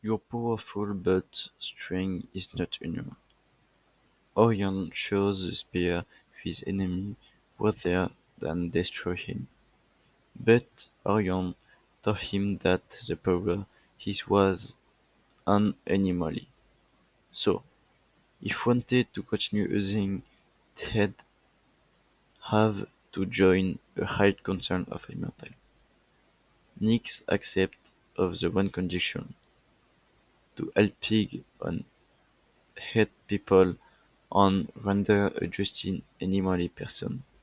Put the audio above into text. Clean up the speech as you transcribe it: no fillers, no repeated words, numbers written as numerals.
Your powerful but strength is not enough. Orion chose the spear of his enemy rather than destroy him. But Orion told him that the power his was unenemy. So, if wanted to continue using, they'd have to join a high concern of immortal. Nyx accepts of the one condition, to helping on hate people and render a just animally person.